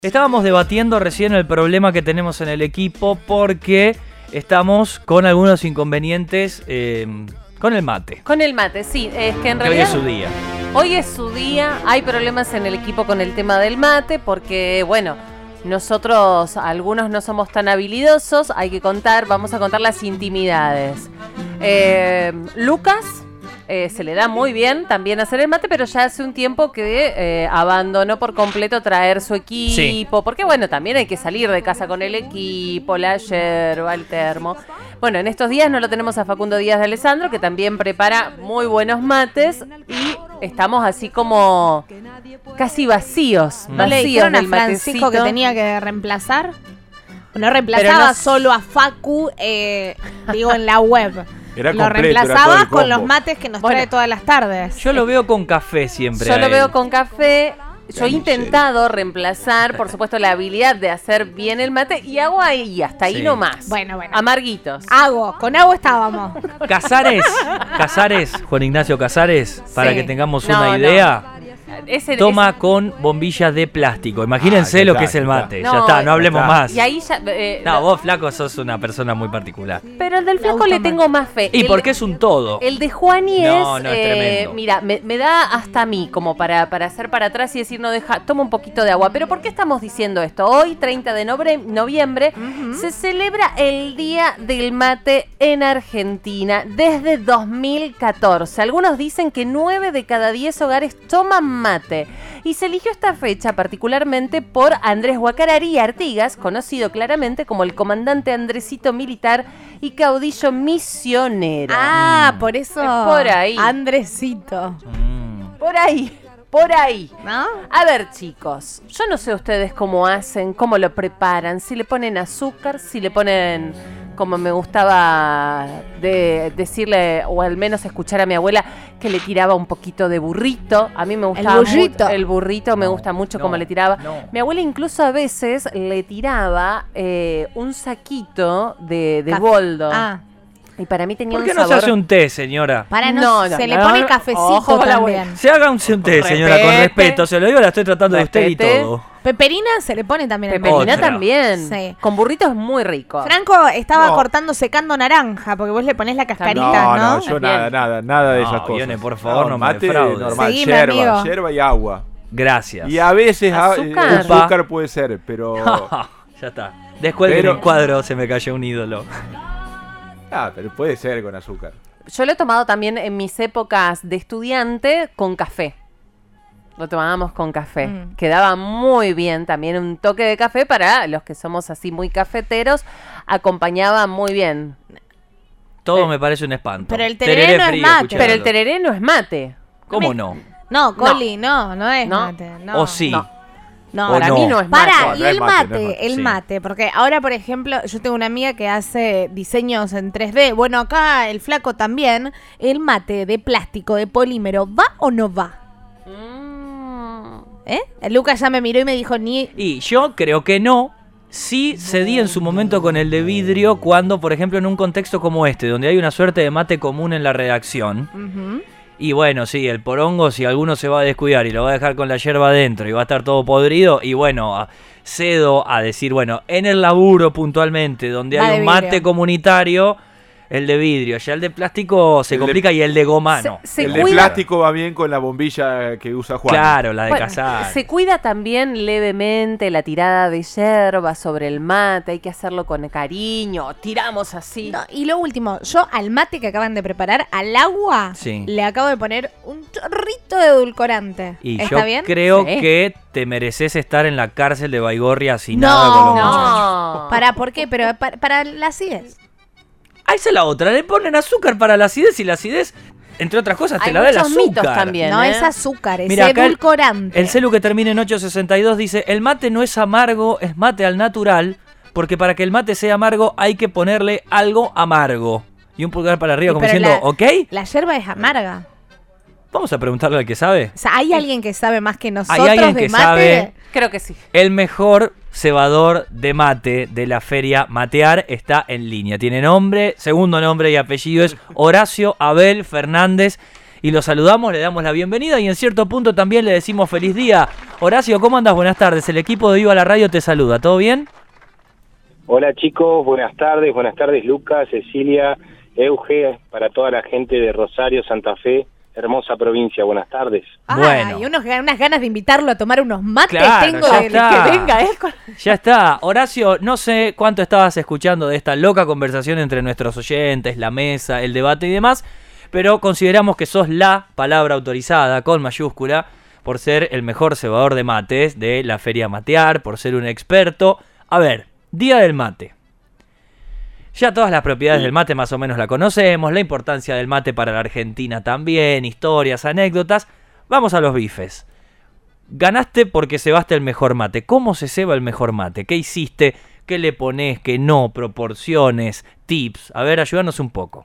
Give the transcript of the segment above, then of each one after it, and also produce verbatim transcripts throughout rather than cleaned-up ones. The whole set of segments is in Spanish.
Estábamos debatiendo recién el problema que tenemos en el equipo porque estamos con algunos inconvenientes eh, con el mate. Con el mate, sí. Es que en que realidad... hoy es su día. Hoy es su día. Hay problemas en el equipo con el tema del mate porque, bueno, nosotros algunos no somos tan habilidosos. Hay que contar, vamos a contar las intimidades. Eh, Lucas... Eh, se le da muy bien también hacer el mate, pero ya hace un tiempo que eh, abandonó por completo traer su equipo, sí. Porque bueno, también hay que salir de casa con el equipo, la yerba, el termo. Bueno, en estos días no lo tenemos a Facundo Díaz de Alessandro, que también prepara muy buenos mates, y estamos así como casi vacíos. ¿No vacíos le dijeron a del Francisco matecito que tenía que reemplazar? No reemplazaba no... solo a Facu, eh, digo, en la web. Era lo completo, reemplazaba era todo con los mates que nos bueno, trae todas las tardes. Yo lo veo con café siempre. Yo lo él. veo con café. Yo he intentado reemplazar, por supuesto, la habilidad de hacer bien el mate y hago ahí, hasta ahí sí. nomás. Bueno, bueno. Amarguitos. Hago, con agua estábamos. Casares, Casares, Juan Ignacio Casares, para Sí. que tengamos No, una no. idea. Ese, Toma ese... con bombillas de plástico. Imagínense Ah, ya lo está, que es el ya mate. está. Ya No, está, no hablemos ya está. más. Y ahí ya... Eh, No, vos, flaco, sos una persona muy particular. Pero el del Me flaco gusta le más. tengo más fe. Y el, porque es un todo. El de Juani No, es... no, es eh, tremendo. mira, me, me da hasta a mí como para, para hacer para atrás y decir, no, deja, toma un poquito de agua. Pero ¿por qué estamos diciendo esto? Hoy, treinta de noviembre, uh-huh. se celebra el Día del Mate en Argentina desde dos mil catorce. Algunos dicen que nueve de cada diez hogares toman mate. Y se eligió esta fecha particularmente por Andrés Guacarari Artigas, conocido claramente como el comandante Andresito militar y caudillo misionero. Ah, por eso. Es por ahí. Andresito. Mm. Por ahí, por ahí. ¿No? A ver, chicos, yo no sé ustedes cómo hacen, cómo lo preparan, si le ponen azúcar, si le ponen, como me gustaba de decirle, o al menos escuchar a mi abuela, que le tiraba un poquito de burrito. A mí me gustaba El burrito. mucho. El burrito me No, gusta mucho no, como le tiraba. no. Mi abuela incluso a veces le tiraba eh, un saquito de, de Café. boldo. Ah, Y para mí tenía ¿Por un qué no se sabor... hace un té, señora? para no, No, no, se no, le pone no, cafecito ojo con la también. Se haga un té, señora, con Respete. respeto. Se lo digo, la estoy tratando de usted y Respete. todo. Peperina se le pone también. el Peperina Otra. también. Sí. Con burrito es muy rico. Franco estaba No. cortando, secando naranja, porque vos le ponés la cascarita, No, ¿no? no, yo Bien. nada, nada, nada de No, esas cosas. Vione, por favor, no me mate defraudes. normal, Seguime, yerba, amigo. yerba y agua. Gracias. Y a veces a- Azúcar. eh, azúcar puede ser, pero... Ya está. Después Pero- del cuadro se me cayó un ídolo. Ah, pero puede ser con azúcar. Yo lo he tomado también en mis épocas de estudiante con café. Lo tomábamos con café. Mm. Quedaba muy bien también un toque de café para los que somos así muy cafeteros. Acompañaba muy bien. Todo Eh, me parece un espanto. pero el tereré no es frío, mate. escuchándolo. Pero el tereré no es mate. ¿Cómo no? No, Coli, no, no, es No. mate. No. ¿O sí? No. No, ¿O Para no? mí no es mate. Para, No, y no es el mate, mate, no es mate, el sí. mate, porque ahora, por ejemplo, yo tengo una amiga que hace diseños en tres D. Bueno, acá el flaco también. El mate de plástico, de polímero, ¿va o no va? Mm. ¿Eh? El Lucas ya me miró y me dijo, ni... Y yo creo que no. Sí cedí en su momento con el de vidrio cuando, por ejemplo, en un contexto como este, donde hay una suerte de mate común en la redacción. Ujú. Y bueno, sí, el porongo, si alguno se va a descuidar y lo va a dejar con la yerba adentro y va a estar todo podrido, y bueno, a- cedo a decir, bueno, en el laburo puntualmente, donde Va hay de un mate vidrio. comunitario, el de vidrio. Ya el de plástico se El de- complica y el de goma no. Se- se el de cuida- plástico va bien con la bombilla que usa Juan. Claro, la de Bueno, casar. se cuida también levemente la tirada de yerba sobre el mate. Hay que hacerlo con cariño. Tiramos así. No, y lo último, yo al mate que acaban de preparar, al agua, Sí. le acabo de poner un chorrito de edulcorante. Y ¿Está yo bien? creo Sí. que te mereces estar en la cárcel de Baigorria sin No, nada con los no. muchachos. No. ¿Para por qué? Pero para, para la acidez. Ah, esa es la otra. Le ponen azúcar para la acidez y la acidez, entre otras cosas, te Hay la da el muchos azúcar. mitos también. No ¿eh? es azúcar, es Mira, acá el- edulcorante. El celu que termina en ocho sesenta y dos dice, el mate no es amargo, es mate al natural, porque para que el mate sea amargo hay que ponerle algo amargo. Y un pulgar para arriba Sí, como pero diciendo, la- ¿ok? La yerba es amarga. Vamos a preguntarle al que sabe. O sea, ¿hay alguien que sabe más que nosotros alguien de que mate? sabe. Creo que sí. El mejor cebador de mate de la feria Matear está en línea. Tiene nombre, segundo nombre y apellido es Horacio Abel Fernández. y lo saludamos, le damos la bienvenida y en cierto punto también le decimos feliz día. Horacio, ¿cómo andas? Buenas tardes. El equipo de Viva la Radio te saluda. ¿Todo bien? Hola chicos, buenas tardes. Buenas tardes Lucas, Cecilia, Euge, para toda la gente de Rosario, Santa Fe. Hermosa provincia, buenas tardes. Ah, Bueno. y unos, unas ganas de invitarlo a tomar unos mates Claro, tengo ya de está. que venga él con... Ya está. Horacio, no sé cuánto estabas escuchando de esta loca conversación entre nuestros oyentes, la mesa, el debate y demás, pero consideramos que sos la palabra autorizada, con mayúscula, por ser el mejor cebador de mates de la Feria Matear, por ser un experto. A ver, Día del Mate. Ya todas las propiedades del mate más o menos la conocemos, la importancia del mate para la Argentina también, historias, anécdotas. Vamos a los bifes. Ganaste porque cebaste el mejor mate. ¿Cómo se ceba el mejor mate? ¿Qué hiciste? ¿Qué le pones? ¿Qué no? Proporciones, tips. A ver, ayúdanos un poco.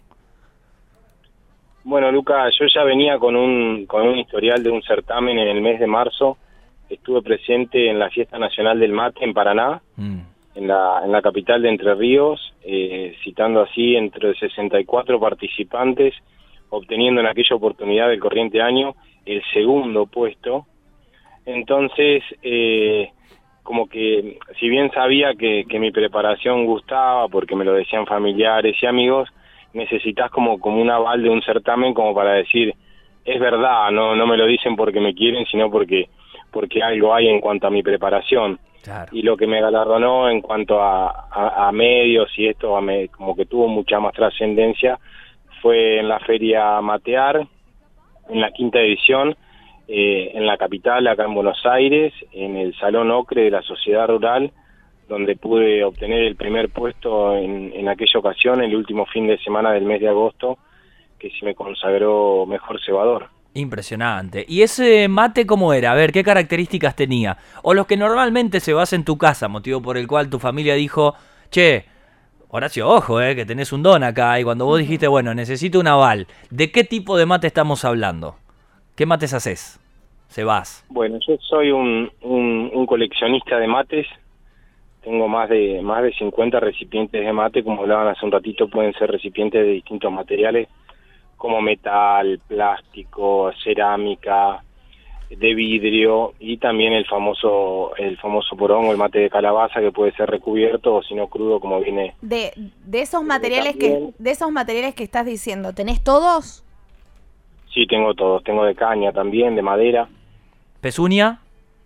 Bueno Lucas, yo ya venía con un, con un historial de un certamen en el mes de marzo. Estuve presente en la Fiesta Nacional del Mate en Paraná. Mm. En la, en la capital de Entre Ríos, eh, citando así entre sesenta y cuatro participantes, obteniendo en aquella oportunidad del corriente año el segundo puesto. Entonces, eh, como que si bien sabía que, que mi preparación gustaba, porque me lo decían familiares y amigos, necesitas como, como un aval de un certamen como para decir, es verdad, no, no me lo dicen porque me quieren, sino porque, porque algo hay en cuanto a mi preparación. Claro. Y lo que me galardonó en cuanto a, a, a medios y esto a me, como que tuvo mucha más trascendencia fue en la Feria Matear, en la quinta edición, eh, en la capital, acá en Buenos Aires, en el Salón Ocre de la Sociedad Rural, donde pude obtener el primer puesto en, en aquella ocasión, el último fin de semana del mes de agosto, que se me consagró mejor cebador. Impresionante. ¿Y ese mate cómo era? A ver, ¿qué características tenía? O los que normalmente se basa en tu casa, motivo por el cual tu familia dijo, che, Horacio, ojo, eh, que tenés un don acá. Y cuando vos dijiste, bueno, necesito un aval, ¿de qué tipo de mate estamos hablando? ¿Qué mates haces? Cebás. Bueno, yo soy un, un, un coleccionista de mates. Tengo más de, más de cincuenta recipientes de mate. Como hablaban hace un ratito, pueden ser recipientes de distintos materiales, como metal, plástico, cerámica, de vidrio y también el famoso el famoso porongo, el mate de calabaza, que puede ser recubierto o si no crudo, como viene. De, de esos materiales que de esos materiales que estás diciendo, ¿tenés todos? Sí, tengo todos. Tengo de caña también, de madera. ¿Pezuña?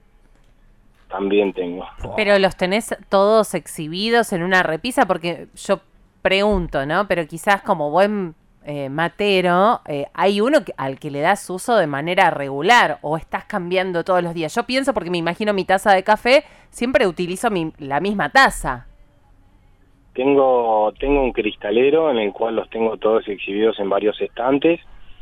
También tengo. Pero los tenés todos exhibidos en una repisa, porque yo pregunto, ¿no? Pero quizás como buen Eh, matero, eh, hay uno que, al que le das uso de manera regular o estás cambiando todos los días. Yo pienso, porque me imagino mi taza de café, siempre utilizo mi, la misma taza. Tengo, tengo un cristalero en el cual los tengo todos exhibidos en varios estantes,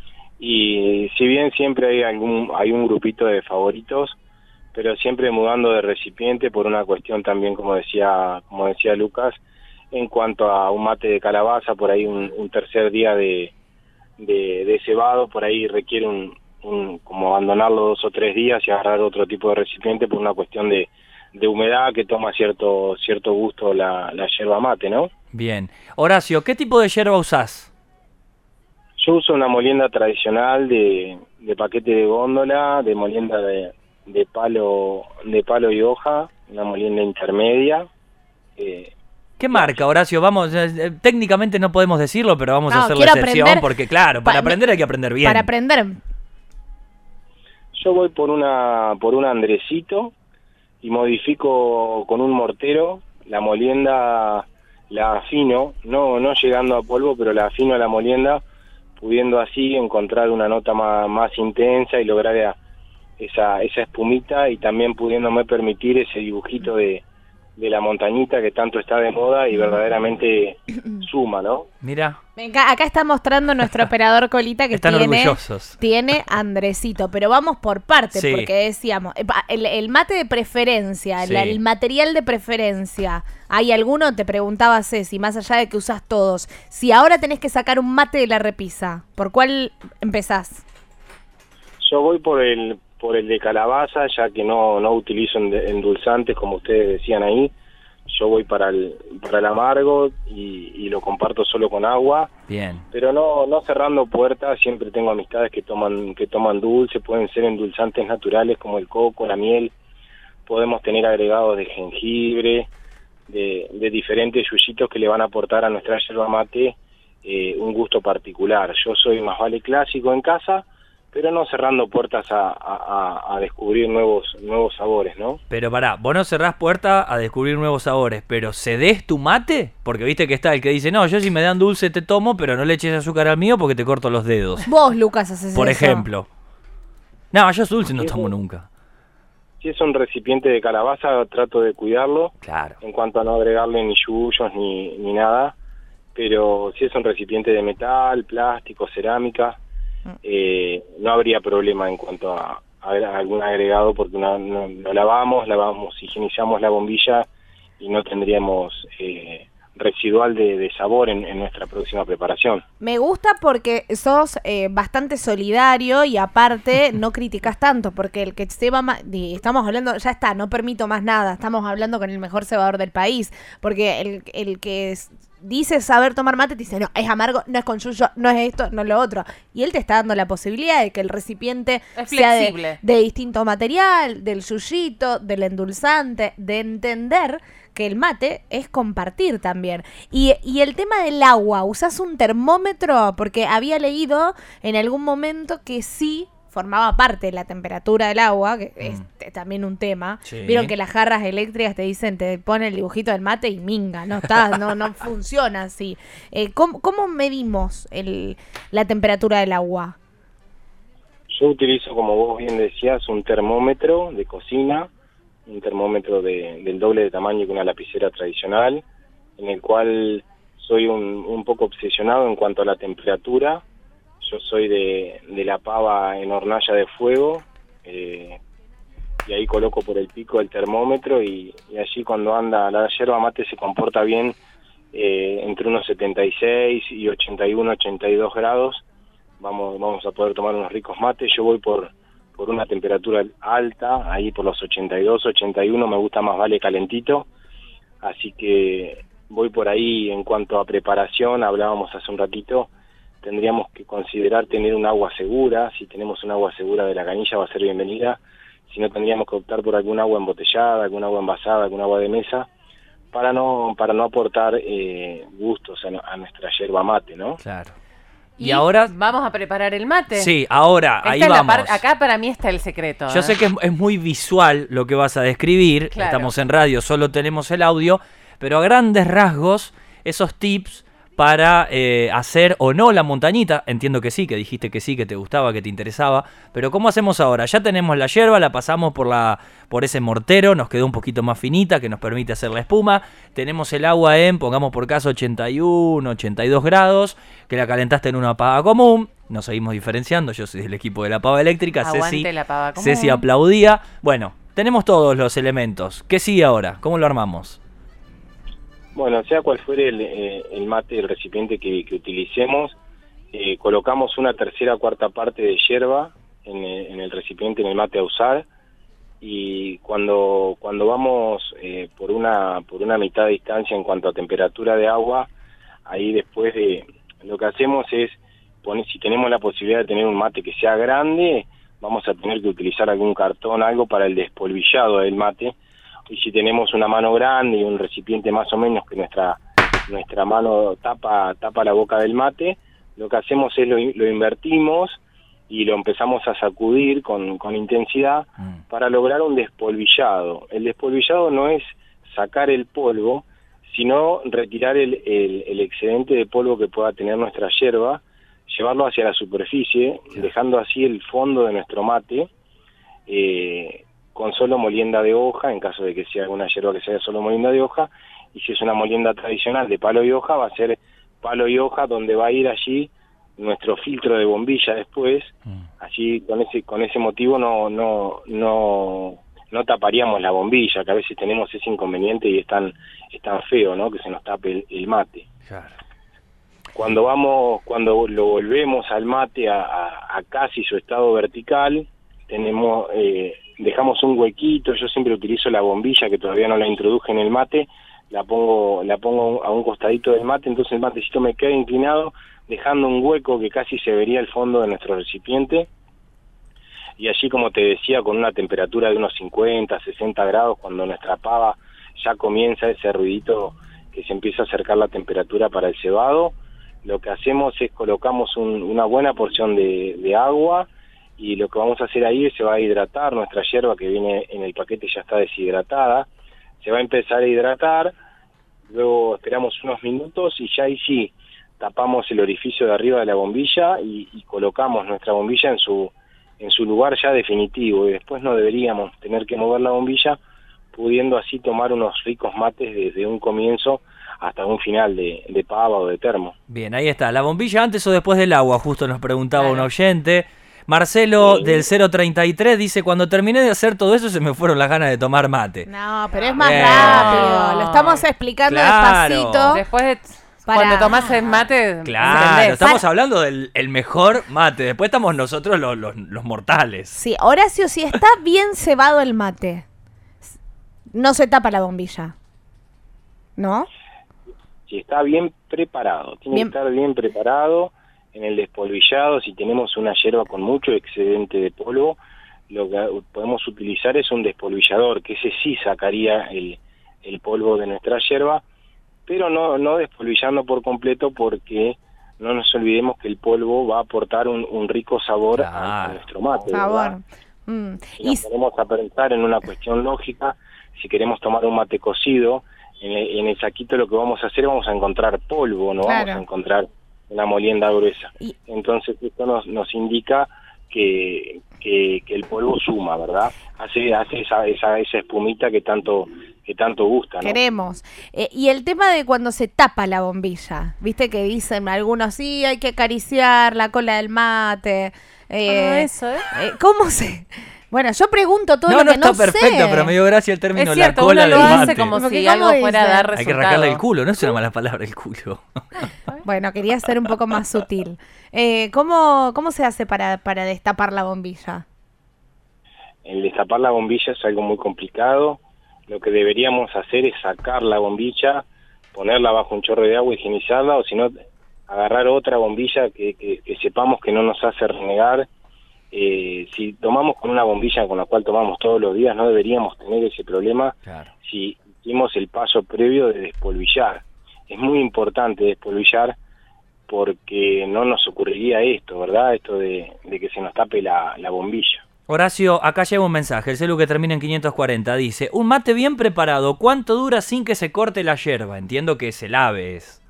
y si bien siempre hay algún hay un grupito de favoritos, pero siempre mudando de recipiente por una cuestión también, como decía como decía Lucas, en cuanto a un mate de calabaza, por ahí un, un tercer día de, de, de cebado, por ahí requiere un, un como abandonarlo dos o tres días y agarrar otro tipo de recipiente por una cuestión de, de humedad que toma cierto cierto gusto la, la yerba mate, ¿no? Bien. Horacio, ¿qué tipo de yerba usás? Yo uso una molienda tradicional de, de paquete de góndola, de molienda de, de palo de palo y hoja, una molienda intermedia. Eh, ¿Qué marca, Horacio? Vamos, eh, técnicamente no podemos decirlo, pero vamos no, a hacer la excepción aprender, porque, claro, para pa aprender hay que aprender bien. Para aprender. Yo voy por una por un Andresito y modifico con un mortero. La molienda la afino, no no llegando a polvo, pero la afino a la molienda, pudiendo así encontrar una nota más, más intensa y lograr esa, esa espumita, y también pudiéndome permitir ese dibujito de de la montañita que tanto está de moda y verdaderamente suma, ¿no? Mira. Acá, acá está mostrando nuestro operador Colita que Están tiene, orgullosos. tiene Andresito, pero vamos por partes, Sí. porque decíamos, el, el mate de preferencia, Sí. el, el material de preferencia, ¿hay alguno? Te preguntaba Ceci, más allá de que usas todos, si ahora tenés que sacar un mate de la repisa, ¿por cuál empezás? Yo voy por el por el de calabaza, ya que no no utilizo endulzantes, como ustedes decían ahí. yo voy para el, para el amargo y, y lo comparto solo con agua. Bien. Pero no, no cerrando puertas, siempre tengo amistades que toman, que toman dulce, pueden ser endulzantes naturales como el coco, la miel, podemos tener agregados de jengibre, de, de diferentes yuyitos que le van a aportar a nuestra yerba mate eh, un gusto particular. Yo soy más vale clásico en casa, pero no cerrando puertas a, a, a descubrir nuevos nuevos sabores, ¿no? Pero pará, vos no cerrás puerta a descubrir nuevos sabores, pero ¿cedés tu mate? Porque viste que está el que dice, no, yo si me dan dulce te tomo, pero no le eches azúcar al mío porque te corto los dedos. Vos, Lucas, haces Por eso. ejemplo. No, yo dulce no Sí, tomo sí. nunca. Si es un recipiente de calabaza, trato de cuidarlo, Claro. en cuanto a no agregarle ni yuyos ni, ni nada, pero si es un recipiente de metal, plástico, cerámica, eh, no habría problema en cuanto a, a algún agregado, porque no, no, lo lavamos, lavamos, higienizamos la bombilla y no tendríamos eh, residual de, de sabor en, en nuestra próxima preparación. Me gusta porque sos eh, bastante solidario y aparte no criticas tanto, porque el que ceba más, estamos hablando, ya está, no permito más nada, estamos hablando con el mejor cebador del país, porque el, el que es, dice saber tomar mate te dice, no, es amargo, no es con yuyo, no es esto, no es lo otro, y él te está dando la posibilidad de que el recipiente Es sea de, flexible. de distinto material, del yuyito, del endulzante, de entender que el mate es compartir también. Y, y el tema del agua, ¿usás un termómetro? Porque había leído en algún momento que sí formaba parte de la temperatura del agua, que es t- también un tema. Sí. Vieron que las jarras eléctricas te dicen, te pone el dibujito del mate y minga, no está, no, no funciona así. Eh, ¿cómo, ¿Cómo medimos el, la temperatura del agua? Yo utilizo, como vos bien decías, un termómetro de cocina, un termómetro de, del doble de tamaño que una lapicera tradicional, en el cual soy un, un poco obsesionado en cuanto a la temperatura. Yo soy de, de la pava en hornalla de fuego, eh, y ahí coloco por el pico el termómetro y, y allí cuando anda la yerba mate se comporta bien eh, entre unos setenta y seis y ochenta y uno, ochenta y dos grados. Vamos, vamos a poder tomar unos ricos mates. Yo voy por por una temperatura alta, ahí por los ochenta y dos, ochenta y uno, me gusta más vale calentito, así que voy por ahí. En cuanto a preparación, hablábamos hace un ratito, tendríamos que considerar tener un agua segura. Si tenemos un agua segura de la canilla va a ser bienvenida, si no tendríamos que optar por algún agua embotellada, algún agua envasada, algún agua de mesa, para no para no aportar eh, gustos a, a nuestra yerba mate, ¿no? Claro. Y, ahora... vamos a preparar el mate. Sí, ahora, Esta ahí es la vamos. par- acá para mí está el secreto. Yo ¿eh? sé que es, es muy visual lo que vas a describir, Claro. estamos en radio, solo tenemos el audio, pero a grandes rasgos, esos tips para eh, hacer o no la montañita, entiendo que sí, que dijiste que sí, que te gustaba, que te interesaba, pero ¿cómo hacemos ahora? Ya tenemos la yerba, la pasamos por la por ese mortero, nos quedó un poquito más finita, que nos permite hacer la espuma, tenemos el agua en, pongamos por caso, ochenta y uno, ochenta y dos grados, que la calentaste en una pava común, nos seguimos diferenciando, yo soy del equipo de la pava eléctrica, Aguante Ceci, la pava común. Ceci aplaudía, bueno, tenemos todos los elementos, ¿qué sigue ahora? ¿Cómo lo armamos? Bueno, sea cual fuere el, eh, el mate, el recipiente que, que utilicemos, eh, colocamos una tercera o cuarta parte de yerba en el, en el recipiente, en el mate a usar, y cuando cuando vamos eh, por una por una mitad de distancia en cuanto a temperatura de agua, ahí después de lo que hacemos es poner, si tenemos la posibilidad de tener un mate que sea grande, vamos a tener que utilizar algún cartón, algo para el despolvillado del mate. Y si tenemos una mano grande y un recipiente más o menos que nuestra nuestra mano tapa tapa la boca del mate, lo que hacemos es lo, lo invertimos y lo empezamos a sacudir con, con intensidad Mm. para lograr un despolvillado. El despolvillado no es sacar el polvo, sino retirar el, el, el excedente de polvo que pueda tener nuestra yerba, llevarlo hacia la superficie, Claro. dejando así el fondo de nuestro mate, eh, con solo molienda de hoja, en caso de que sea alguna yerba que sea solo molienda de hoja, y si es una molienda tradicional de palo y hoja, va a ser palo y hoja donde va a ir allí nuestro filtro de bombilla después. Mm. Así con ese con ese motivo no no no no taparíamos la bombilla, que a veces tenemos ese inconveniente y es tan, es tan feo, ¿no?, que se nos tape el, el mate. Claro. Cuando vamos, cuando lo volvemos al mate a, a, a casi su estado vertical, tenemos eh, dejamos un huequito. Yo siempre utilizo la bombilla, que todavía no la introduje en el mate, la pongo, la pongo a un costadito del mate, entonces el matecito me queda inclinado, dejando un hueco que casi se vería el fondo de nuestro recipiente. Y allí, como te decía, con una temperatura de unos cincuenta, sesenta grados, cuando nuestra pava ya comienza ese ruidito que se empieza a acercar la temperatura para el cebado, lo que hacemos es colocamos un, una buena porción de, de agua, y lo que vamos a hacer ahí es se va a hidratar nuestra yerba que viene en el paquete, ya está deshidratada, se va a empezar a hidratar, luego esperamos unos minutos y ya ahí sí tapamos el orificio de arriba de la bombilla y, y colocamos nuestra bombilla en su en su lugar ya definitivo, y después no deberíamos tener que mover la bombilla, pudiendo así tomar unos ricos mates desde un comienzo hasta un final de, de pava o de termo. Bien, ahí está. ¿La bombilla antes o después del agua? Justo nos preguntaba Claro. un oyente. Marcelo Sí. del cero treinta y tres dice, cuando terminé de hacer todo eso se me fueron las ganas de tomar mate. No, pero es más Bien. rápido. Lo estamos explicando Claro. despacito. Después de, Para- cuando tomás el mate, Claro, ¿entendés? estamos hablando del el mejor mate. Después estamos nosotros los, los, los mortales. Sí, Horacio, si está bien cebado el mate, no se tapa la bombilla. ¿No? Si está bien preparado, tiene Bien. que estar bien preparado en el despolvillado. Si tenemos una yerba con mucho excedente de polvo, lo que podemos utilizar es un despolvillador, que ese sí sacaría el, el polvo de nuestra yerba, pero no, no despolvillando por completo, porque no nos olvidemos que el polvo va a aportar un, un rico sabor a, a Claro. nuestro mate. Por favor. ¿verdad? Mm. Si Y nos ponemos a pensar en una cuestión lógica, si queremos tomar un mate cocido, en el, en el saquito lo que vamos a hacer, vamos a encontrar polvo, no Claro. vamos a encontrar una molienda gruesa. Y- Entonces esto nos, nos indica que, que, que el polvo suma, ¿verdad? Hace, hace esa, esa, esa espumita que tanto, que tanto gusta, ¿no? queremos. Eh, y el tema de cuando se tapa la bombilla, viste que dicen algunos, sí, hay que acariciar la cola del mate. Eh, Ah, eso, ¿eh? eh, ¿Cómo se...? Bueno, yo pregunto todo No, lo no que está no perfecto, sé. pero me dio gracia el término Es cierto, la cola uno lo del hace mate. como Porque si ¿cómo algo fuera a dice? dar Hay resultado. que arrancarle el culo, no es una mala palabra el culo. Bueno, quería ser un poco más sutil. Eh, ¿cómo, ¿Cómo se hace para, para destapar la bombilla? El destapar la bombilla es algo muy complicado. Lo que deberíamos hacer es sacar la bombilla, ponerla bajo un chorro de agua, higienizarla, o si no, agarrar otra bombilla que, que, que sepamos que no nos hace renegar. Eh, si tomamos con una bombilla con la cual tomamos todos los días, no deberíamos tener ese problema. Claro. Si hicimos el paso previo de despolvillar. Es muy importante despolvillar, porque no nos ocurriría esto, ¿verdad? Esto de, de que se nos tape la, la bombilla. Horacio, acá llega un mensaje, el celu que termina en quinientos cuarenta, dice, un mate bien preparado, ¿cuánto dura sin que se corte la yerba? Entiendo que se lave es.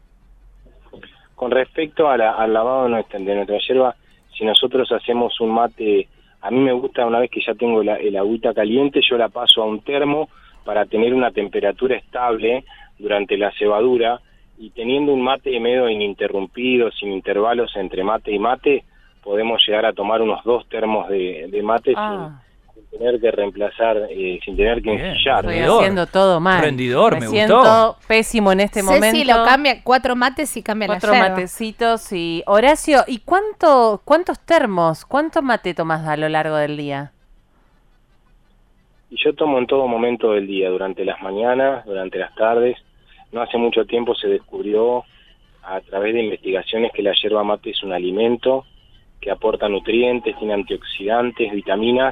Con respecto a la- al lavado de nuestra, de nuestra yerba, si nosotros hacemos un mate, a mí me gusta, una vez que ya tengo la, el agüita caliente, yo la paso a un termo para tener una temperatura estable durante la cebadura, y teniendo un mate medio ininterrumpido, sin intervalos entre mate y mate, podemos llegar a tomar unos dos termos de, de mate Ah. sin, sin tener que reemplazar, eh, sin tener que Bien. ensillar. Estoy Rendidor. haciendo todo mal. Rendidor, me siento gustó. pésimo en este momento. Ceci lo cambia, cuatro mates y cambia Cuatro la yerba. matecitos y... Horacio, ¿y cuánto, cuántos termos, cuánto mate tomás a lo largo del día? Y yo tomo en todo momento del día, durante las mañanas, durante las tardes. No hace mucho tiempo se descubrió a través de investigaciones que la yerba mate es un alimento que aporta nutrientes, tiene antioxidantes, vitaminas,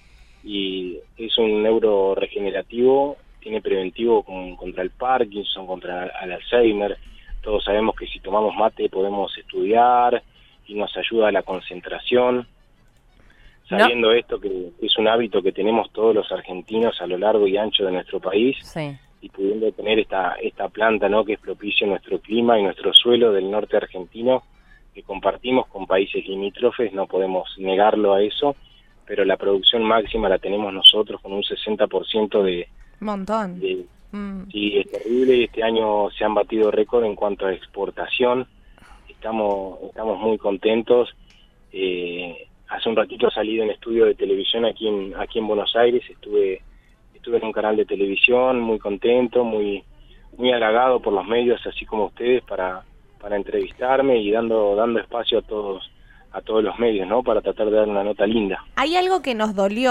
y es un neuroregenerativo, tiene preventivo con- contra el Parkinson, contra el Alzheimer. Todos sabemos que si tomamos mate podemos estudiar y nos ayuda a la concentración. Sabiendo esto, que es un hábito que tenemos todos los argentinos a lo largo y ancho de nuestro país, Sí. y pudiendo tener esta esta planta, ¿no?, que es propicio a nuestro clima y nuestro suelo del norte argentino, que compartimos con países limítrofes, no podemos negarlo a eso, pero la producción máxima la tenemos nosotros con un sesenta por ciento de... Un montón. de Mm. sí, es terrible, y este año se han batido récord en cuanto a exportación. Estamos estamos muy contentos. Eh, hace un ratito salí de un estudio de televisión aquí en aquí en Buenos Aires, estuve estuve en un canal de televisión, muy contento, muy muy halagado por los medios, así como ustedes, para para entrevistarme y dando dando espacio a todos a todos los medios, ¿no?, para tratar de dar una nota linda. Hay algo que nos dolió,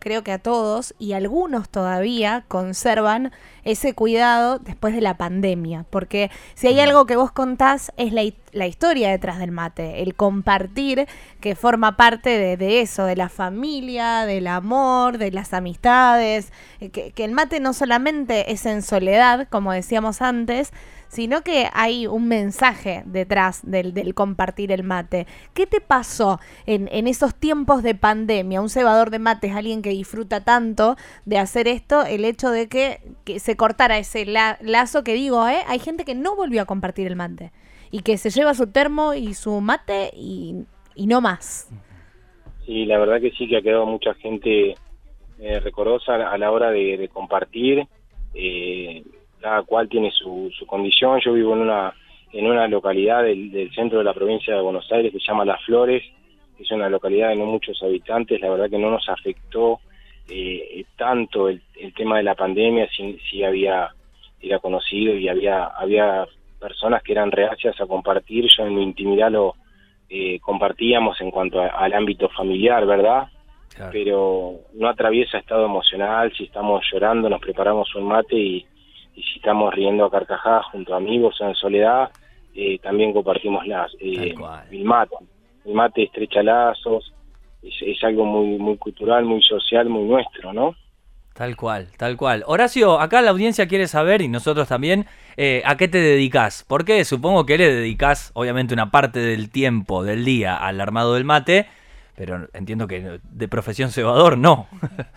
creo que a todos, y algunos todavía conservan ese cuidado después de la pandemia, porque si hay algo que vos contás es la, la historia detrás del mate, el compartir que forma parte de, de eso, de la familia, del amor, de las amistades, que, que el mate no solamente es en soledad, como decíamos antes, sino que hay un mensaje detrás del, del compartir el mate. ¿Qué te pasó en, en esos tiempos de pandemia? Un cebador de mate es alguien que disfruta tanto de hacer esto, el hecho de que, que se cortara ese la, lazo que digo, ¿eh? Hay gente que no volvió a compartir el mate y que se lleva su termo y su mate y, y no más. Sí, la verdad que sí, que ha quedado mucha gente eh, recorosa a la hora de, de compartir. Eh, cada cual tiene su, su condición. Yo vivo en una en una localidad del, del centro de la provincia de Buenos Aires que se llama Las Flores, que es una localidad de no muchos habitantes. La verdad que no nos afectó eh, tanto el, el tema de la pandemia, sí, sí había, era conocido y había había personas que eran reacias a compartir. Yo en mi intimidad lo eh, compartíamos en cuanto a, al ámbito familiar, ¿verdad? Claro. Pero no atraviesa estado emocional. Si estamos llorando nos preparamos un mate y y si estamos riendo a carcajadas junto a amigos o en soledad, eh, también compartimos las, eh, el mate. El mate estrecha lazos, es, es algo muy muy cultural, muy social, muy nuestro, ¿no? Tal cual, tal cual. Horacio, acá la audiencia quiere saber, y nosotros también, eh, ¿a qué te dedicás? Porque supongo que le dedicás, obviamente, una parte del tiempo del día al armado del mate, pero entiendo que de profesión cebador no.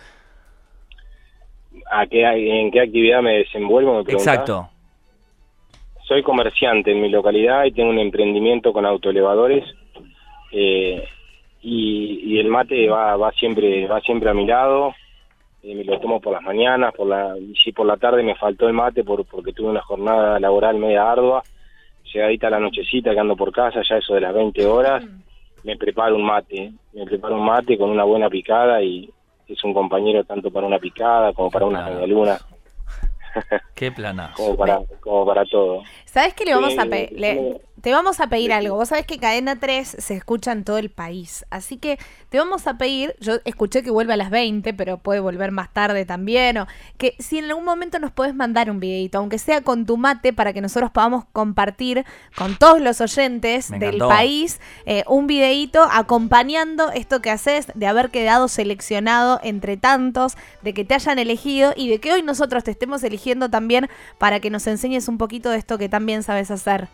¿A qué, ¿En qué actividad me desenvuelvo? Me preguntás. Exacto. Soy comerciante en mi localidad y tengo un emprendimiento con autoelevadores, eh, y, y el mate va va siempre va siempre a mi lado. Eh, me lo tomo por las mañanas, por la y si por la tarde me faltó el mate por porque tuve una jornada laboral media ardua, llegadita a la nochecita que ando por casa, ya eso de las veinte horas, me preparo un mate, me preparo un mate con una buena picada y es un compañero tanto para una picada como para una medialuna. Qué planazo. como para como para todo. ¿Sabes qué le vamos Sí, a pedir? Le- sí. te vamos a pedir Sí. algo. Vos sabés que Cadena tres se escucha en todo el país. Así que te vamos a pedir, yo escuché que vuelve a las veinte, pero puede volver más tarde también, o que si en algún momento nos podés mandar un videito, aunque sea con tu mate, para que nosotros podamos compartir con todos los oyentes Me del encantó. país eh, un videito acompañando esto que haces, de haber quedado seleccionado entre tantos, de que te hayan elegido y de que hoy nosotros te estemos eligiendo también para que nos enseñes un poquito de esto que también sabes hacer.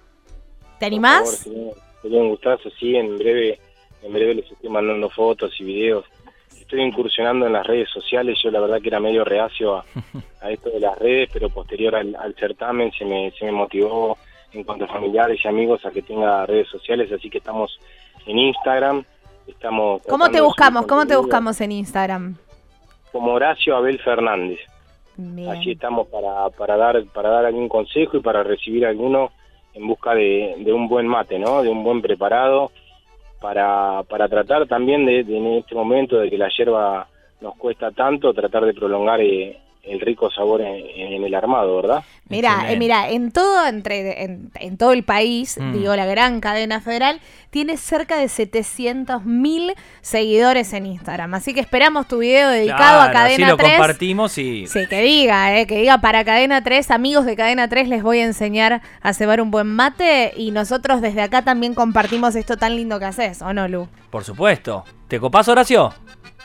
¿Te animás? Por favor, sería, sería un gustazo, sí, en breve, en breve les estoy mandando fotos y videos. Estoy incursionando en las redes sociales. Yo la verdad que era medio reacio a, a esto de las redes, pero posterior al, al certamen se me, se me motivó en cuanto a familiares y amigos a que tenga redes sociales, así que estamos en Instagram. Estamos ¿Cómo te tratando de buscamos? subir ¿Cómo te contenido buscamos en Instagram? Como Horacio Abel Fernández. Bien. Allí estamos para, para dar para dar algún consejo y para recibir alguno en busca de, de un buen mate, ¿no? De un buen preparado, para, para tratar también de, de en este momento de que la yerba nos cuesta tanto, tratar de prolongar eh, el rico sabor en, en el armado, ¿verdad? Mira, eh, Excelente. mira, en todo entre en, en todo el país, Mm. digo, la gran cadena federal tiene cerca de setecientos mil seguidores en Instagram. Así que esperamos tu video dedicado a Claro, así Cadena lo tres. compartimos y... Sí, que diga, eh, que diga para Cadena tres, amigos de Cadena tres, les voy a enseñar a cebar un buen mate y nosotros desde acá también compartimos esto tan lindo que haces, ¿o no, Lu? Por supuesto. ¿Te copás, Horacio?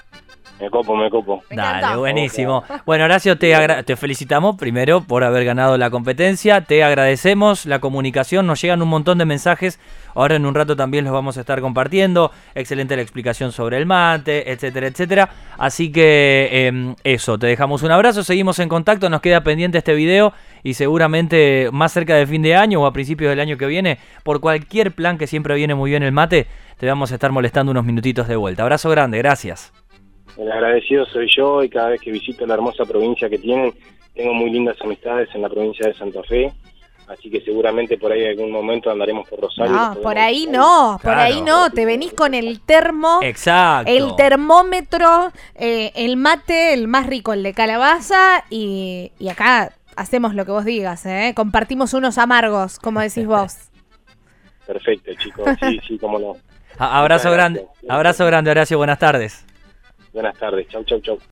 Me copo, me copo. Me Dale, encantó. buenísimo. Bueno, Horacio, te, agra- te felicitamos primero por haber ganado la competencia. Te agradecemos la comunicación. Nos llegan un montón de mensajes. Ahora en un rato también los vamos a estar compartiendo. Excelente la explicación sobre el mate, etcétera, etcétera. Así que eh, eso, te dejamos un abrazo. Seguimos en contacto. Nos queda pendiente este video y seguramente más cerca de fin de año o a principios del año que viene, por cualquier plan que siempre viene muy bien el mate, te vamos a estar molestando unos minutitos de vuelta. Abrazo grande, gracias. El agradecido soy yo y cada vez que visito la hermosa provincia que tienen, tengo muy lindas amistades en la provincia de Santa Fe, así que seguramente por ahí en algún momento andaremos por Rosario. No, Podemos- por ahí no, por Claro. ahí no, te venís con el termo. Exacto. El termómetro, eh, el mate, el más rico, el de calabaza, y, y acá hacemos lo que vos digas, ¿eh? Compartimos unos amargos, como decís vos. Perfecto, chicos, sí, sí, cómo no. A- abrazo Muchas grande, gracias. abrazo grande, Horacio, buenas tardes. Buenas tardes. Chau, chau, chau.